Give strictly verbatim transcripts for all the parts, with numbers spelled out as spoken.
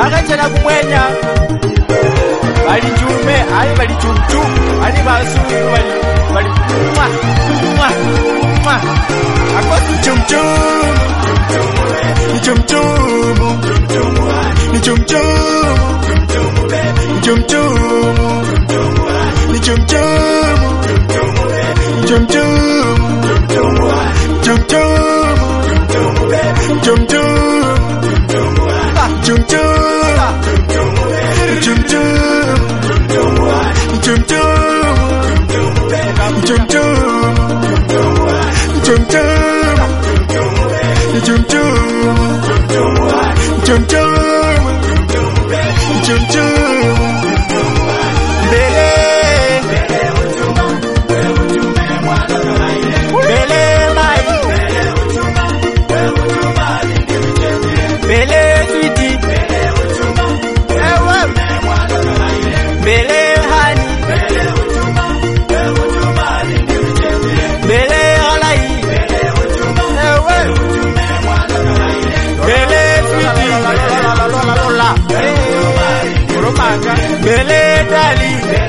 bakachana kumwenya bali jume ali bali chumchu ali basu bali bali mwa mwa mwa ako chumchu chumchu chumchu chumchu chumchu chumchu chumchu chumchu chumchu chumchu chumchu Bele dali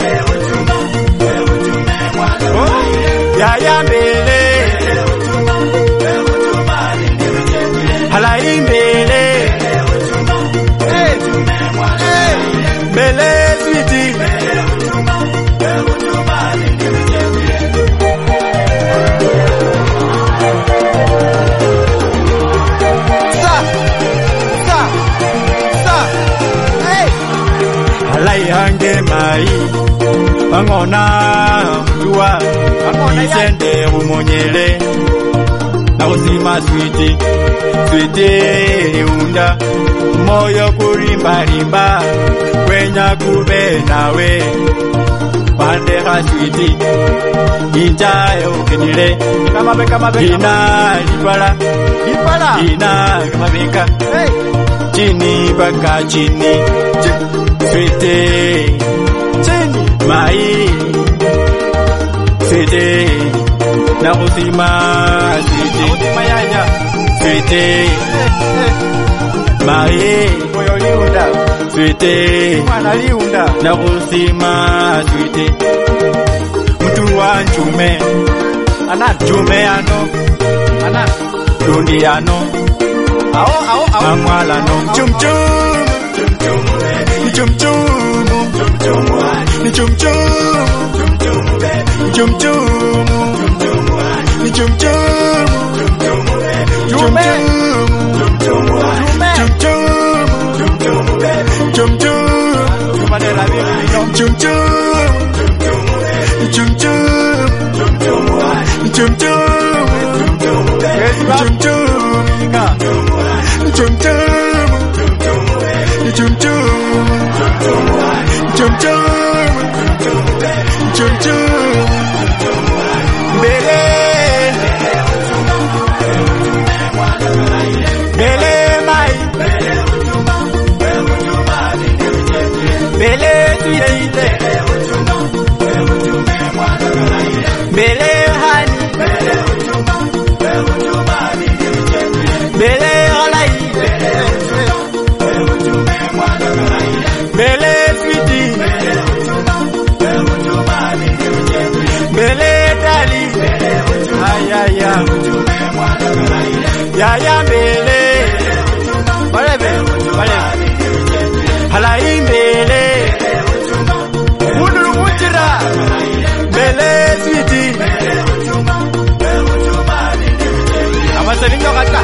ya ya bele halai bele bele switi sa sa sa hey halai hange mai angona mtua angona isende umonyele na uzima switi switi unda moyo kurimba rimba kwenya kube nawe pande ha switi injayo kinile kama beka mabeka ina lipala lipala ina kama beka hey chini baka chini switi chini mai switi na uzima switi uzima yanya switi mai moyo liunda switi mwana liunda na uzima switi mtu wa njume ana njume ano ana dundi ano ao ao ao amwala no chum chum chum chum chum chum chum chum chum chum chum jume jume chum chum madera bibi chum chum chum chum chum chum chum chum chum chum chum chum chum chum bele bele mai bele tuite bele hani bele olai bele switi bele dali ayaya ya ya bele bale bale halai bele uduru mujira bele switi amasalingo kata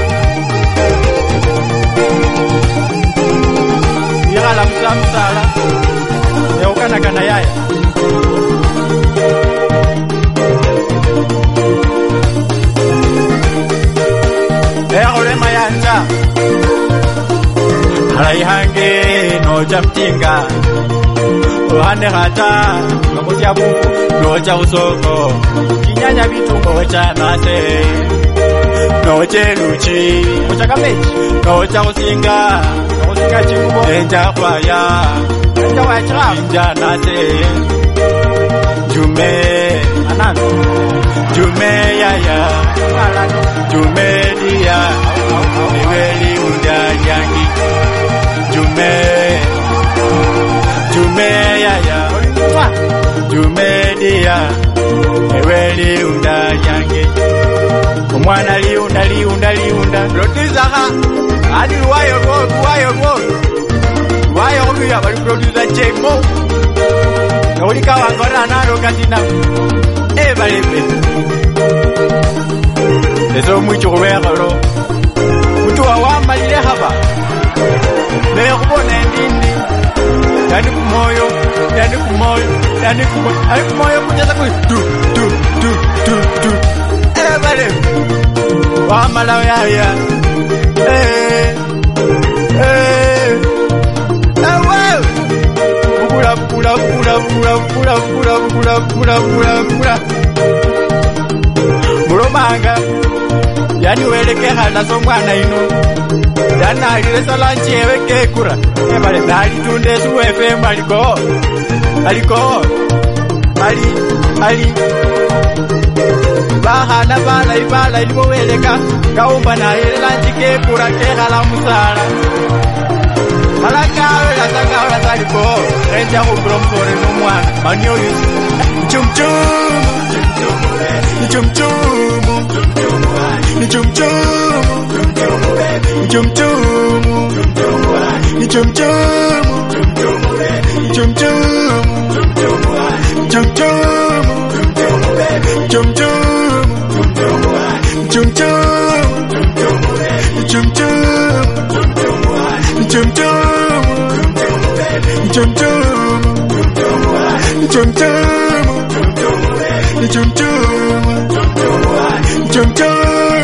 yala msamsala eukana kana yaya eore mayanja halai hange no jamtinga ohane hata ngamotia buku no cha usoko kinyanya bitungo cha nase no cheluchi ocha kameji no cha usinga no usinga chikubo enja kwaya enja kwaya chira enja nase jume anano jume yaya jume dia iweli unda yangi jume Mwana liunda liunda liunda producer ha adi wayo go wayo go wayo go ya bali producer Jemo Noli kawa ngora naro katina e bali pe Eso mucho gobero Mutu awamba lile haba Leo kubone ndindi Yani kumoyo Yani kumoyo Yani kumoyo Yani kumoyo kujaza kui Tu tu tu tu tu Eh bale Wamba lao ya ya Eh Eh Eh wow Bukura bukura bukura bukura bukura bukura bukura bukura bukura bukura Muromanga Yani weleke hana so mwana ino Yani alile salanchi ewe kekura Ebale nali tunde su F M aliko Aliko Ali Ali Bahana bala ibala ilipo weleka Kaumba na ile lanchi kekura kekala musala Malakawe la saka la saliko Renja kubromsore no mwana Manyo yusi Chum chum Chum chum Ni chum chum Ni chum chum Ni chum chum Ni chum chum Chum chum Chum chum Chum chum Ni chum chum Ni chum chum Ni chum chum Ni chum chum Ni chum chum Chum chum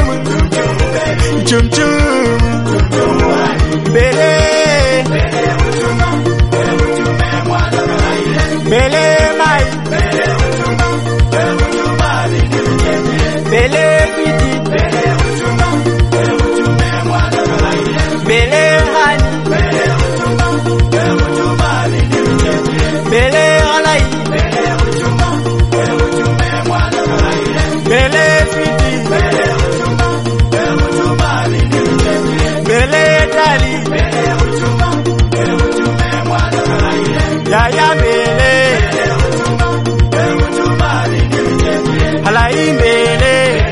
Chum chum Bele Bele mai Bele biti Bele hani Bele alai Bele biti Bele dali Ya ya bele Halai bele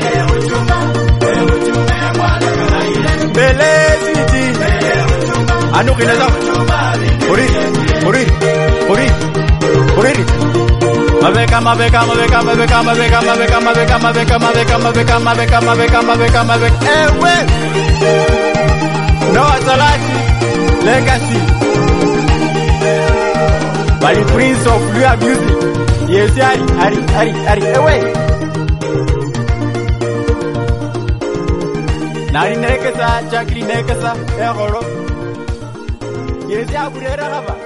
Bele siti Anu kinazam Uri Uri Uri Uri Mabeka mabeka mabeka mabeka mabeka mabeka mabeka mabeka mabeka mabeka mabeka mabeka mabeka mabeka Ewe Noah Salati Legacy Bali Prince of Lua Music Yes Ari Ari Ari Ari Ewe Nari nekesa Chakri nekesa Ehoro Yes ya burera haba